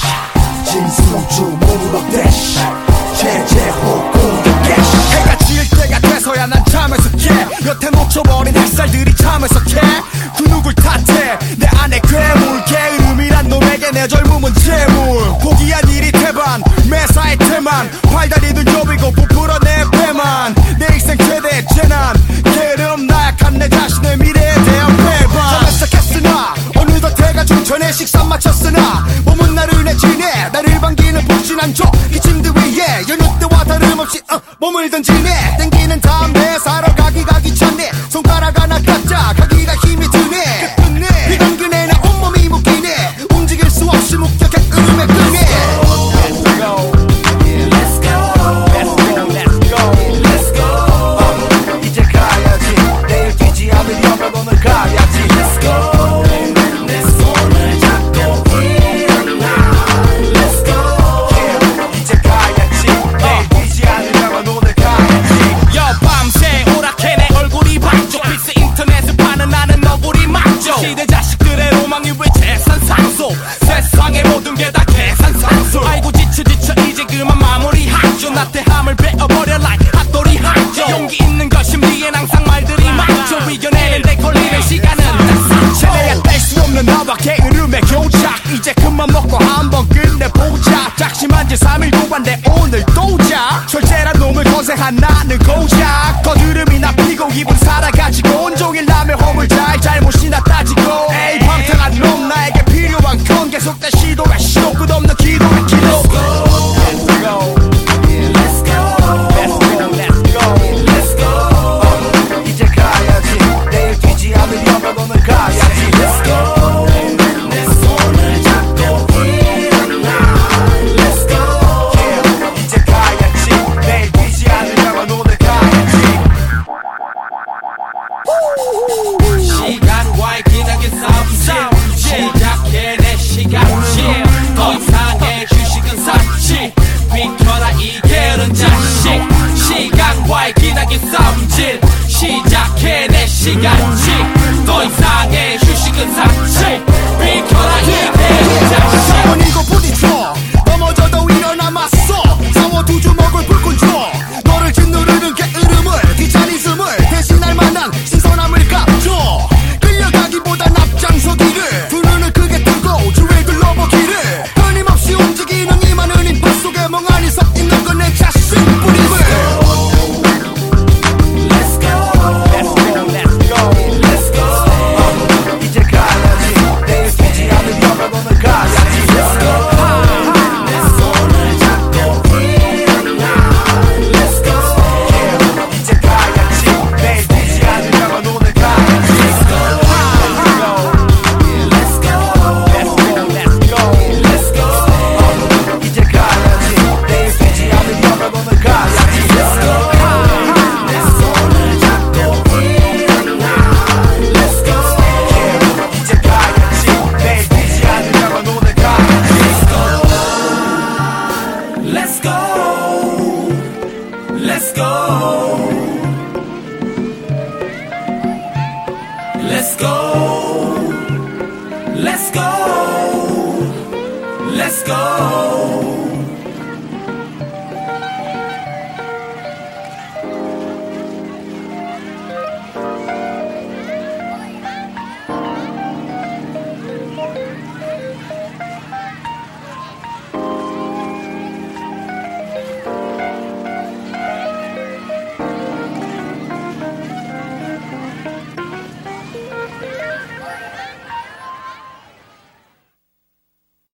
진수주 몸으로 대시 제재호 공격 개시. 해가 질 때가 돼서야 난 잠에서 깨. 여태 놓쳐버린 햇살들이 잠에서 캐. 그 누굴 탓해 내 안에 괴물. 게으름이란 놈에게 내 젊음은 재물. 포기한 일이 태반 매사에 태만. 팔다리는 여비고 부풀어 내 배만. 내 일생 최대의 재난. 게으름 나약한 내 자신의 미래에 대한 배반. 잠에서 깼으나 어느덧 해가 중천에 식사 마쳤으나 몸은 나른해지네. 나를 반기는 불신한 조 기침대 위에 연휴 때와 다름없이 몸을 던지네. 땡기는 담배 사러 가기가 귀찮네. 손가락 하나 깎자 가기가 힘이 드네. 끝끝내 비단근에 내 온몸이 묶이네. 움직일 수 없이 목격해 으름에 끄네. 이제 가야지. 내일 뛰지 않으려면 오늘 가야지. Let's go. 내 손을 잡고 일어나. Let's go. 이제 가야지. 내일 뛰지 않으려면 오늘 가야지. 여 밤새 오락해 내 얼굴이 반쪽. 픽스 인터넷을 파는 나는 너구리 맞죠. 시대 자식들의 로망이 왜 재산상소. 세상의 모든 게 다 계산상술. 아이고 지쳐 이제 그만 마무리하죠. 나태함을 베어버려 like 핫도리 하죠. 용기 있는 것 심리엔 항상 말들이 많죠. 이겨내는데 걸리는 시간은 딱 3초. 내가 뗄 수 없는 나와 게으름의 교착. 이제 그만 먹고 한번 끝내보자. 작심한 지 3일 후반데 오늘 또자. 철제란 놈을 거세한 나는 고작. 거드름이나 피고 입은 살아가지고 온종일 남의 허물 잘못이나 따지고. 에이 방탕한 놈 나에게 필요한 건 계속된 시도가 시도 끝없는 기도의 기도. 이제 가야지. 내일 뛰지 않으려면 오늘 가야지. Let's go. 내 손을 잡고 일어나. Let's go. 이제 가야지. 내일 뛰지 않으려면 오늘 가야지. 시간과의 기나긴 싸움 시작해 내 시간치. 더 이상의 휴식은 삭시. 비켜라 이 게으른 자식. 시간과의 기나긴 싸움질. 시작해 내 시간치. 더 이상의 휴식은 삭시. 비켜라 이 게으른 자식. 어머니고 부딪혀 넘어져도 일어나 맞서. 싸워 두 주먹을 불끈 줘. 너를 짓누르는 게으름을 귀차니즘을 대신할 만한 신선함을 값줘. 끌려가기보단 앞장서기를 두 눈을 크게 뜨고 주위를 둘러보기를. 끊임없이 움직이는 이 많은 인파 속에 멍하니 서 있는 건 내 자신뿐임을. 이제 가야지. 내일 뛰지 않으려면 오늘 가야지. Let's go. 내 손을 잡고 일어나. Let's go. 이제 가야지. 내일 뛰지 않으려면 오늘 가야지. Let's go. Let's go. 이제 가야지. 내일 뛰지 않으려면 오늘 가야지. Let's go. 내 손을 잡고 일어나. Let's go. 이제 가야지. 내일 뛰지 않으려면 오늘 가야지. Let's go. Let's go. Let's go. Let's go. Let's go.